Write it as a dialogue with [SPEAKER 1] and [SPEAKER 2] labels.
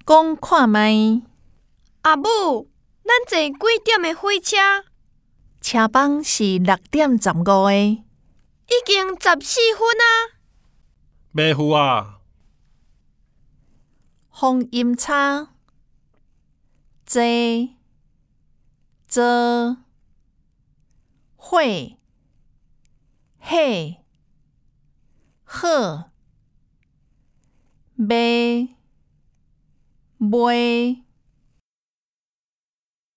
[SPEAKER 1] 讲看卖。
[SPEAKER 2] 阿母，咱坐几点的火车？
[SPEAKER 1] 车班是6:15的。
[SPEAKER 2] 已经14分啊！
[SPEAKER 3] 妹夫啊，
[SPEAKER 1] 风音叉，坐、做、会、嘿、好、卖、卖、